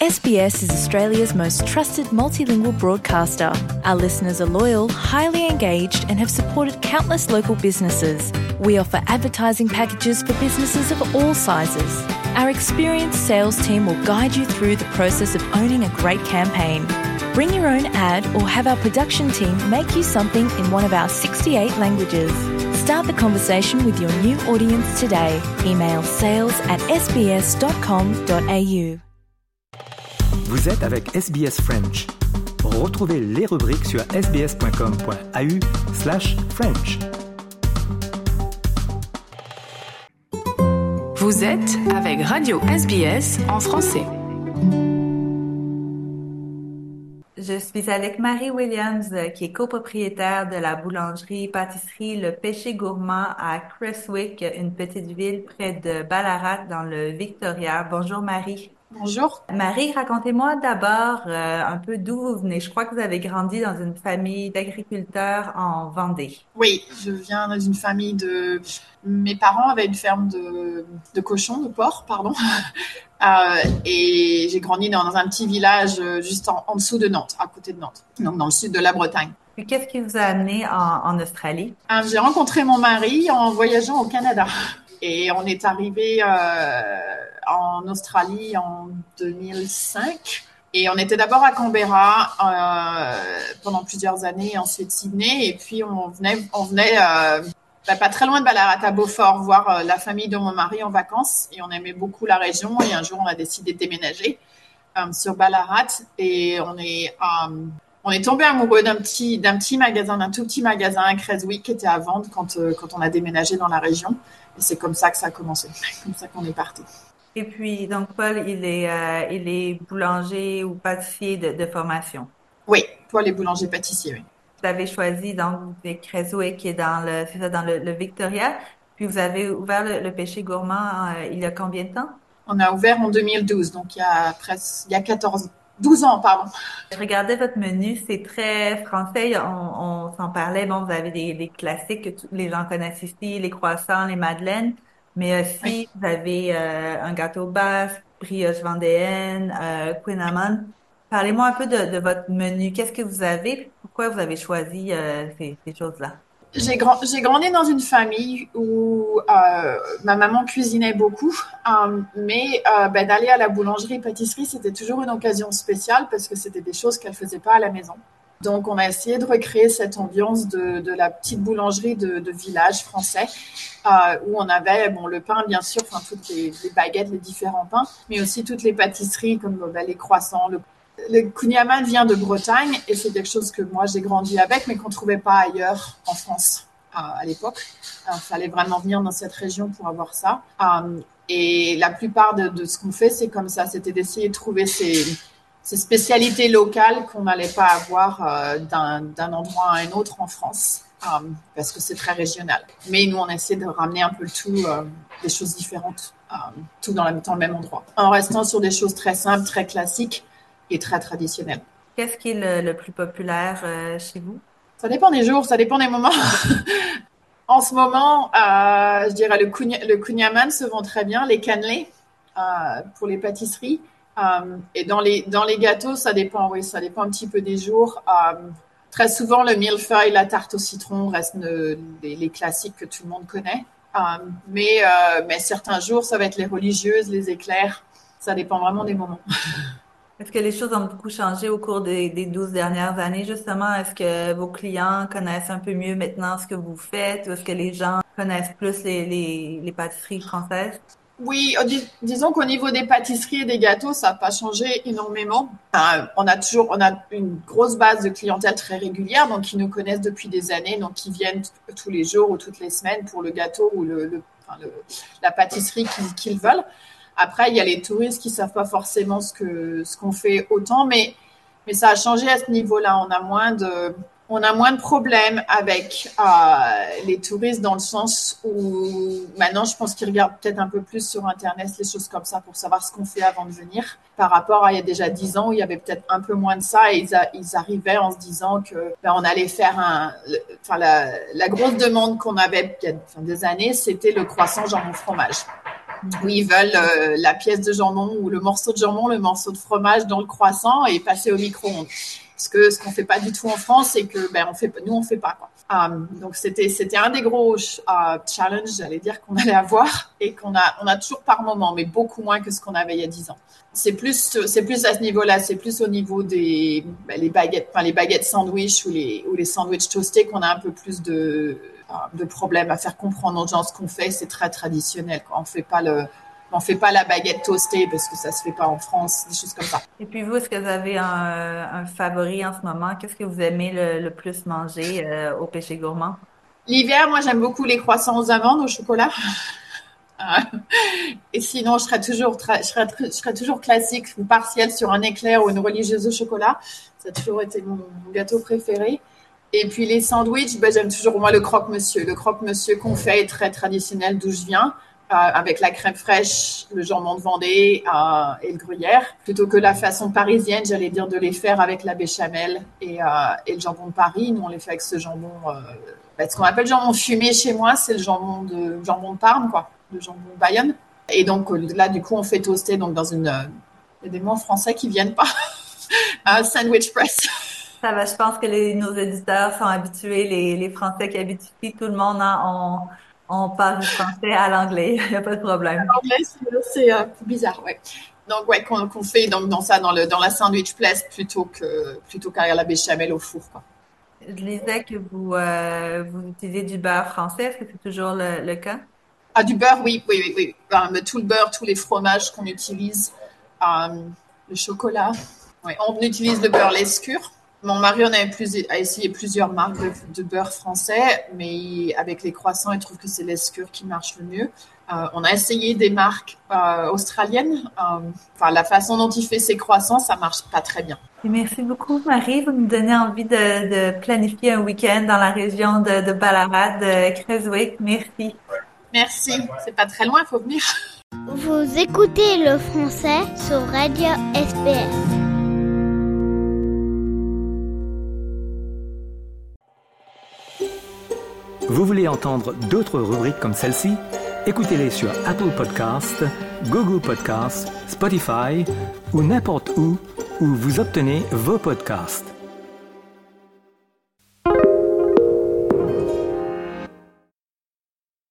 SBS is Australia's most trusted multilingual broadcaster. Our listeners are loyal, highly engaged, and have supported countless local businesses. We offer advertising packages for businesses of all sizes. Our experienced sales team will guide you through the process of owning a great campaign. Bring your own ad or have our production team make you something in one of our 68 languages. Start the conversation with your new audience today. Email sales@sbs.com.au. Vous êtes avec SBS French. Retrouvez les rubriques sur sbs.com.au/French. Vous êtes avec Radio SBS en français. Je suis avec Marie Williams, qui est copropriétaire de la boulangerie-pâtisserie Le Péché Gourmand à Creswick, une petite ville près de Ballarat dans le Victoria. Bonjour Marie. Bonjour. Marie, racontez-moi d'abord un peu d'où vous venez. Je crois que vous avez grandi dans une famille d'agriculteurs en Vendée. Oui, je viens d'une famille de... Mes parents avaient une ferme de cochons, de porcs, pardon. Et j'ai grandi dans un petit village juste en dessous de Nantes, à côté de Nantes, donc dans le sud de la Bretagne. Puis qu'est-ce qui vous a amené en Australie? J'ai rencontré mon mari en voyageant au Canada. Et on est arrivé en Australie en 2005. Et on était d'abord à Canberra pendant plusieurs années, ensuite Sydney. Et puis on venait pas très loin de Ballarat, à Beaufort, voir la famille de mon mari en vacances. Et on aimait beaucoup la région. Et un jour, on a décidé de déménager sur Ballarat. Et on est tombé amoureux d'un petit magasin, d'un tout petit magasin à Creswick qui était à vendre quand on a déménagé dans la région. Et c'est comme ça que ça a commencé. C'est comme ça qu'on est parti. Et puis, donc, Paul, il est boulanger ou pâtissier de formation. Oui, Paul est boulanger-pâtissier, oui. Vous avez choisi, donc, Creswick, qui est dans le Victoria. Puis, vous avez ouvert le Péché Gourmand il y a combien de temps? On a ouvert en 2012, donc il y a 12 ans, pardon. Je regardais votre menu, c'est très français. On s'en parlait. Bon, vous avez des classiques que tous les gens connaissent ici, les croissants, les madeleines. Mais aussi, oui, vous avez un gâteau basque, brioche vendéenne, Queen. Parlez-moi un peu de votre menu. Qu'est-ce que vous avez? Pourquoi vous avez choisi ces choses-là? J'ai grandi dans une famille où ma maman cuisinait beaucoup, mais d'aller à la boulangerie-pâtisserie, c'était toujours une occasion spéciale parce que c'était des choses qu'elle faisait pas à la maison. Donc, on a essayé de recréer cette ambiance de la petite boulangerie de village français où on avait le pain, bien sûr, toutes les baguettes, les différents pains, mais aussi toutes les pâtisseries comme les croissants, le kouign-amann vient de Bretagne et c'est quelque chose que moi j'ai grandi avec mais qu'on trouvait pas ailleurs en France à l'époque. Il fallait vraiment venir dans cette région pour avoir ça. Et la plupart de ce qu'on fait, c'est comme ça, c'était d'essayer de trouver ces spécialités locales qu'on n'allait pas avoir d'un endroit à un autre en France parce que c'est très régional. Mais nous, on essaie de ramener un peu le tout, des choses différentes, tout dans le même endroit. En restant sur des choses très simples, très classiques, et très traditionnel. Qu'est-ce qui est le plus populaire chez vous? Ça dépend des jours, ça dépend des moments. En ce moment, je dirais le kouign-amann se vend très bien, les cannelés pour les pâtisseries. Et dans les gâteaux, ça dépend un petit peu des jours. Très souvent, le millefeuille, la tarte au citron restent les classiques que tout le monde connaît. Mais certains jours, ça va être les religieuses, les éclairs. Ça dépend vraiment des moments. Est-ce que les choses ont beaucoup changé au cours des 12 dernières années, justement? Est-ce que vos clients connaissent un peu mieux maintenant ce que vous faites ou est-ce que les gens connaissent plus les pâtisseries françaises? Oui, disons qu'au niveau des pâtisseries et des gâteaux, ça n'a pas changé énormément. On a une grosse base de clientèle très régulière, donc qui nous connaissent depuis des années, donc qui viennent tous les jours ou toutes les semaines pour le gâteau ou la pâtisserie qu'ils veulent. Après, il y a les touristes qui savent pas forcément ce qu'on fait autant, mais ça a changé à ce niveau-là. On a moins de problèmes avec les touristes dans le sens où maintenant, je pense qu'ils regardent peut-être un peu plus sur Internet, les choses comme ça, pour savoir ce qu'on fait avant de venir. Par rapport à il y a déjà 10 ans où il y avait peut-être un peu moins de ça et ils arrivaient en se disant que on allait faire la grosse demande qu'on avait il y a des années, c'était le croissant jambon fromage. où ils veulent la pièce de jambon ou le morceau de jambon, le morceau de fromage dans le croissant et passer au micro-ondes. Ce qu'on fait pas du tout en France, c'est que nous on fait pas quoi. Donc c'était un des gros challenges, j'allais dire, qu'on allait avoir et qu'on a toujours par moment, mais beaucoup moins que ce qu'on avait il y a 10 ans. C'est plus à ce niveau-là, c'est plus au niveau des les baguettes sandwich ou les sandwichs toastés qu'on a un peu plus de problèmes à faire comprendre aux gens ce qu'on fait. C'est très traditionnel, quoi. On fait pas la baguette toastée parce que ça se fait pas en France, des choses comme ça. Et puis vous, est-ce que vous avez un favori en ce moment? Qu'est-ce que vous aimez le plus manger au Péché Gourmand? L'hiver, moi, j'aime beaucoup les croissants aux amandes au chocolat. Et sinon, je serais toujours classique ou partielle sur un éclair ou une religieuse au chocolat. Ça a toujours été mon gâteau préféré. Et puis les sandwichs, j'aime toujours moi le croque-monsieur. Le croque-monsieur qu'on fait est très traditionnel d'où je viens. Avec la crème fraîche, le jambon de Vendée et le gruyère, plutôt que la façon parisienne, j'allais dire, de les faire avec la béchamel et le jambon de Paris. Nous, on les fait avec ce jambon, ce qu'on appelle jambon fumé chez moi, c'est le jambon de Parme, quoi, le jambon Bayonne. Et donc là, du coup, on fait toaster donc dans il y a des mots en français qui viennent pas, un sandwich press. Ça va, je pense que nos éditeurs sont habitués, les Français qui habitent ici, tout le monde on passe du français à l'anglais, il n'y a pas de problème. L'anglais, c'est bizarre, ouais. Donc, ouais, qu'on fait dans la sandwich place plutôt qu'à la béchamel au four, quoi. Je disais que vous utilisez du beurre français, est-ce que c'est toujours le cas? Du beurre, oui. Tout le beurre, tous les fromages qu'on utilise, le chocolat. Ouais, on utilise le beurre Lescure. Mon mari a essayé plusieurs marques de beurre français, mais avec les croissants, il trouve que c'est Lescure qui marche le mieux. On a essayé des marques australiennes. La façon dont il fait ses croissants, ça marche pas très bien. Merci beaucoup, Marie. Vous nous donnez envie de planifier un week-end dans la région de Ballarat, de Creswick. Merci. Merci. C'est pas très loin, il faut venir. Vous écoutez le français sur Radio SBS. Vous voulez entendre d'autres rubriques comme celle-ci? Écoutez-les sur Apple Podcasts, Google Podcasts, Spotify ou n'importe où vous obtenez vos podcasts.